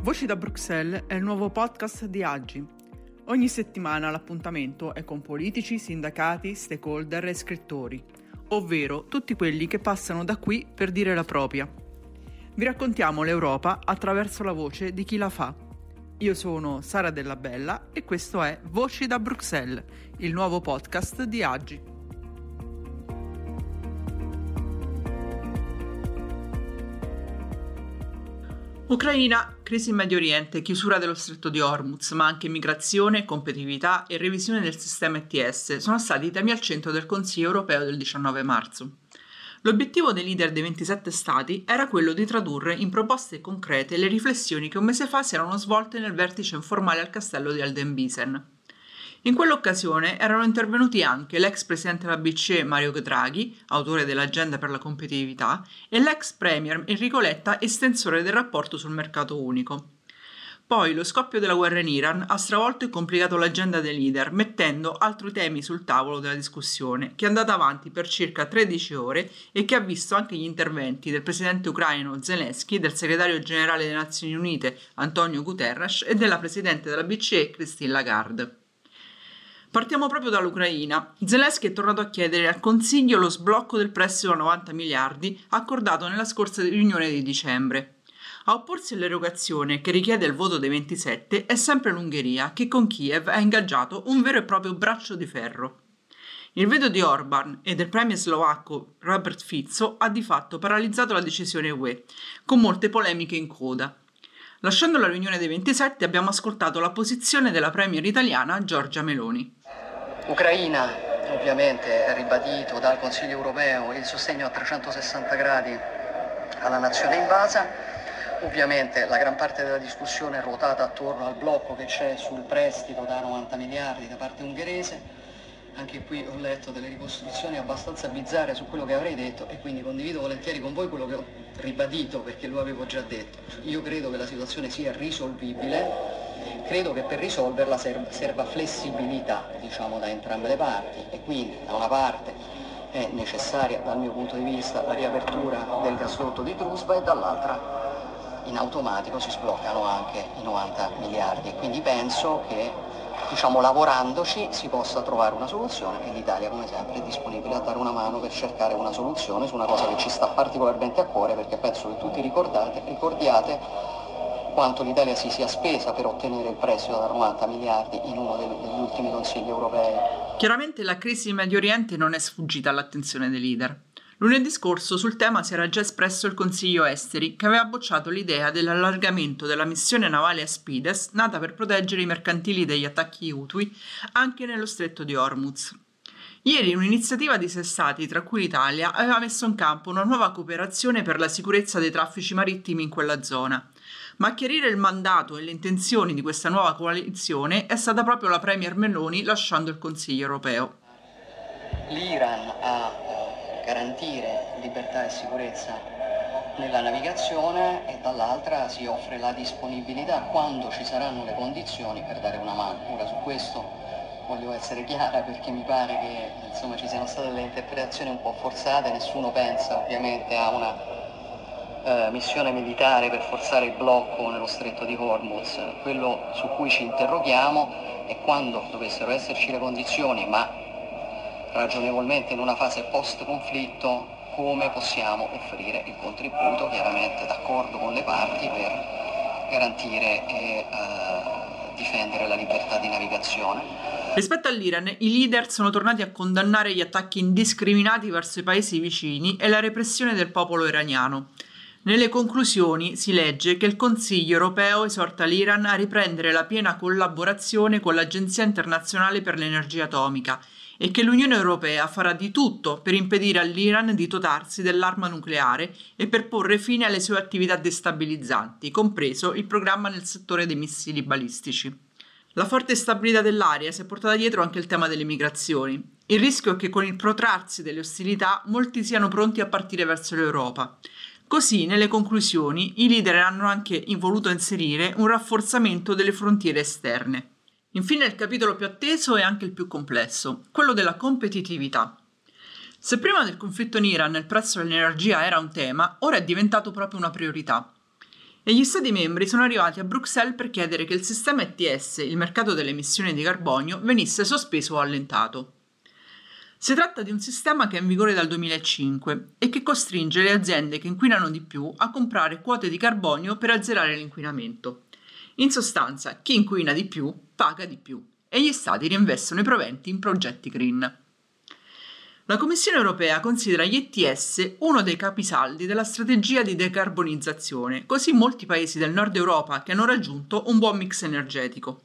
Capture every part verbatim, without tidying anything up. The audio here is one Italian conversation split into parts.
Voci da Bruxelles è il nuovo podcast di Agi. Ogni settimana l'appuntamento è con politici, sindacati, stakeholder e scrittori, ovvero tutti quelli che passano da qui per dire la propria. Vi raccontiamo l'Europa attraverso la voce di chi la fa. Io sono Sara Della Bella e questo è Voci da Bruxelles, il nuovo podcast di Agi. Ucraina, crisi in Medio Oriente, chiusura dello stretto di Hormuz, ma anche migrazione, competitività e revisione del sistema E T S sono stati i temi al centro del Consiglio europeo del diciannove marzo. L'obiettivo dei leader dei ventisette stati era quello di tradurre in proposte concrete le riflessioni che un mese fa si erano svolte nel vertice informale al castello di Eldenbiesen. In quell'occasione erano intervenuti anche l'ex presidente della B C E Mario Draghi, autore dell'agenda per la competitività, e l'ex premier Enrico Letta, estensore del rapporto sul mercato unico. Poi lo scoppio della guerra in Iran ha stravolto e complicato l'agenda dei leader, mettendo altri temi sul tavolo della discussione, che è andata avanti per circa tredici ore e che ha visto anche gli interventi del presidente ucraino Zelensky, del segretario generale delle Nazioni Unite Antonio Guterres e della presidente della B C E Christine Lagarde. Partiamo proprio dall'Ucraina. Zelensky è tornato a chiedere al Consiglio lo sblocco del prestito a novanta miliardi accordato nella scorsa riunione di dicembre. A opporsi all'erogazione, che richiede il voto dei ventisette, è sempre l'Ungheria, che con Kiev ha ingaggiato un vero e proprio braccio di ferro. Il veto di Orban e del premier slovacco Robert Fico ha di fatto paralizzato la decisione U E, con molte polemiche in coda. Lasciando la riunione dei ventisette abbiamo ascoltato la posizione della premier italiana Giorgia Meloni. Ucraina, ovviamente è ribadito dal Consiglio europeo il sostegno a trecentosessanta gradi alla nazione invasa. Ovviamente la gran parte della discussione è ruotata attorno al blocco che c'è sul prestito da novanta miliardi da parte ungherese. Anche qui ho letto delle ricostruzioni abbastanza bizzarre su quello che avrei detto e quindi condivido volentieri con voi quello che ho ribadito perché lo avevo già detto. Io credo che la situazione sia risolvibile. Credo che per risolverla serva flessibilità, diciamo, da entrambe le parti e quindi da una parte è necessaria dal mio punto di vista la riapertura del gasdotto di Druzhba e dall'altra in automatico si sbloccano anche i novanta miliardi e quindi penso che, diciamo, lavorandoci si possa trovare una soluzione e l'Italia come sempre è disponibile a dare una mano per cercare una soluzione su una cosa che ci sta particolarmente a cuore perché penso che tutti ricordate, ricordiate quanto l'Italia si sia spesa per ottenere il prestito da novanta miliardi in uno degli ultimi consigli europei. Chiaramente la crisi in Medio Oriente non è sfuggita all'attenzione dei leader. Lunedì scorso sul tema si era già espresso il Consiglio Esteri, che aveva bocciato l'idea dell'allargamento della missione navale Aspides, nata per proteggere i mercantili dagli attacchi Houthi, anche nello stretto di Hormuz. Ieri un'iniziativa di sei stati, tra cui l'Italia, aveva messo in campo una nuova cooperazione per la sicurezza dei traffici marittimi in quella zona. Ma a chiarire il mandato e le intenzioni di questa nuova coalizione è stata proprio la premier Meloni lasciando il Consiglio europeo. L'Iran a garantire libertà e sicurezza nella navigazione e dall'altra si offre la disponibilità quando ci saranno le condizioni per dare una mano. Ora su questo voglio essere chiara perché mi pare che insomma ci siano state delle interpretazioni un po' forzate, nessuno pensa ovviamente a una eh, missione militare per forzare il blocco nello stretto di Hormuz. Quello su cui ci interroghiamo è quando dovessero esserci le condizioni, ma ragionevolmente in una fase post-conflitto, come possiamo offrire il contributo, chiaramente d'accordo con le parti, per garantire e uh, difendere la libertà di navigazione. Rispetto all'Iran, i leader sono tornati a condannare gli attacchi indiscriminati verso i paesi vicini e la repressione del popolo iraniano. Nelle conclusioni si legge che il Consiglio europeo esorta l'Iran a riprendere la piena collaborazione con l'Agenzia internazionale per l'energia atomica e che l'Unione Europea farà di tutto per impedire all'Iran di dotarsi dell'arma nucleare e per porre fine alle sue attività destabilizzanti, compreso il programma nel settore dei missili balistici. La forte stabilità dell'area si è portata dietro anche il tema delle migrazioni. Il rischio è che con il protrarsi delle ostilità molti siano pronti a partire verso l'Europa. Così, nelle conclusioni, i leader hanno anche voluto inserire un rafforzamento delle frontiere esterne. Infine il capitolo più atteso e anche il più complesso, quello della competitività. Se prima del conflitto in Iran il prezzo dell'energia era un tema, ora è diventato proprio una priorità. e gli Stati membri sono arrivati a Bruxelles per chiedere che il sistema E T S, il mercato delle emissioni di carbonio, venisse sospeso o allentato. Si tratta di un sistema che è in vigore dal duemilacinque e che costringe le aziende che inquinano di più a comprare quote di carbonio per azzerare l'inquinamento. In sostanza, chi inquina di più paga di più e gli Stati reinvestono i proventi in progetti green. La Commissione europea considera gli E T S uno dei capisaldi della strategia di decarbonizzazione, così molti paesi del nord Europa che hanno raggiunto un buon mix energetico.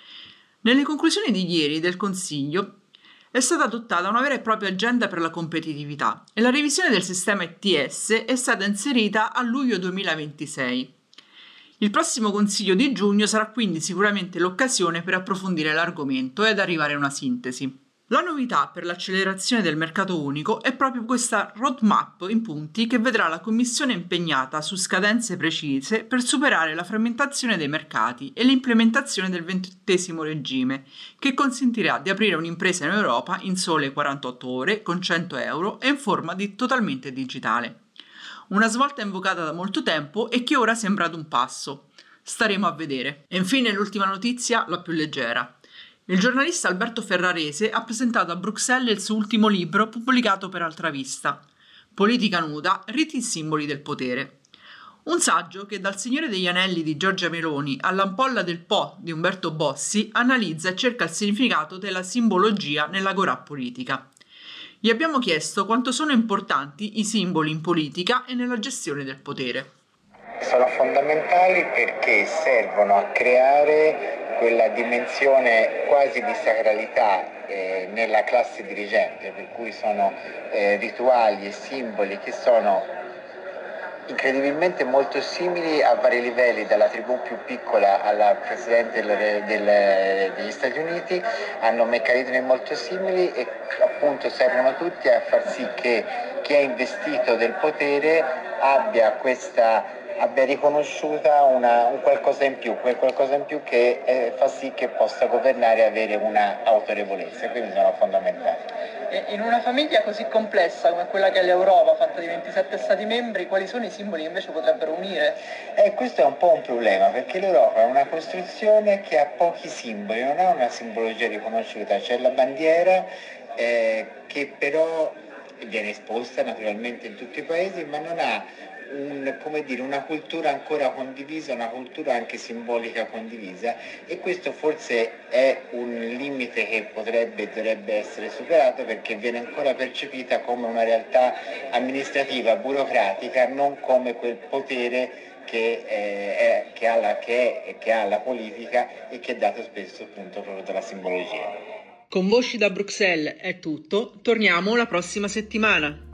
Nelle conclusioni di ieri del Consiglio è stata adottata una vera e propria agenda per la competitività e la revisione del sistema E T S è stata inserita a luglio duemilaventisei. Il prossimo Consiglio di giugno sarà quindi sicuramente l'occasione per approfondire l'argomento e ad arrivare a una sintesi. La novità per l'accelerazione del mercato unico è proprio questa roadmap in punti che vedrà la Commissione impegnata su scadenze precise per superare la frammentazione dei mercati e l'implementazione del ventottesimo regime, che consentirà di aprire un'impresa in Europa in sole quarantotto ore con cento euro e in forma di totalmente digitale. Una svolta invocata da molto tempo e che ora sembra ad un passo. Staremo a vedere. E infine l'ultima notizia, la più leggera. Il giornalista Alberto Ferrarese ha presentato a Bruxelles il suo ultimo libro pubblicato per Altra Vista, Politica nuda, riti e simboli del potere. Un saggio che dal Signore degli Anelli di Giorgia Meloni all'Ampolla del Po di Umberto Bossi analizza e cerca il significato della simbologia nell'agorà politica. Gli abbiamo chiesto quanto sono importanti i simboli in politica e nella gestione del potere. Sono fondamentali perché servono a creare quella dimensione quasi di sacralità eh, nella classe dirigente, per cui sono eh, rituali e simboli che sono incredibilmente molto simili a vari livelli, dalla tribù più piccola alla Presidente del, del, degli Stati Uniti, hanno meccanismi molto simili e appunto servono tutti a far sì che chi è investito del potere abbia questa abbia riconosciuta una, un qualcosa in più, quel qualcosa in più che eh, fa sì che possa governare e avere una autorevolezza, quindi sono fondamentali. E in una famiglia così complessa come quella che è l'Europa, fatta di ventisette Stati membri, quali sono i simboli che invece potrebbero unire? Eh, questo è un po' un problema, perché l'Europa è una costruzione che ha pochi simboli, non ha una simbologia riconosciuta, c'è la bandiera eh, che però viene esposta naturalmente in tutti i paesi, ma non ha Un, come dire, una cultura ancora condivisa, una cultura anche simbolica condivisa, e questo forse è un limite che potrebbe dovrebbe essere superato, perché viene ancora percepita come una realtà amministrativa, burocratica, non come quel potere che, eh, è, che, ha la, che, è, che ha la politica e che è dato spesso appunto proprio dalla simbologia. Con Voci da Bruxelles è tutto, torniamo la prossima settimana.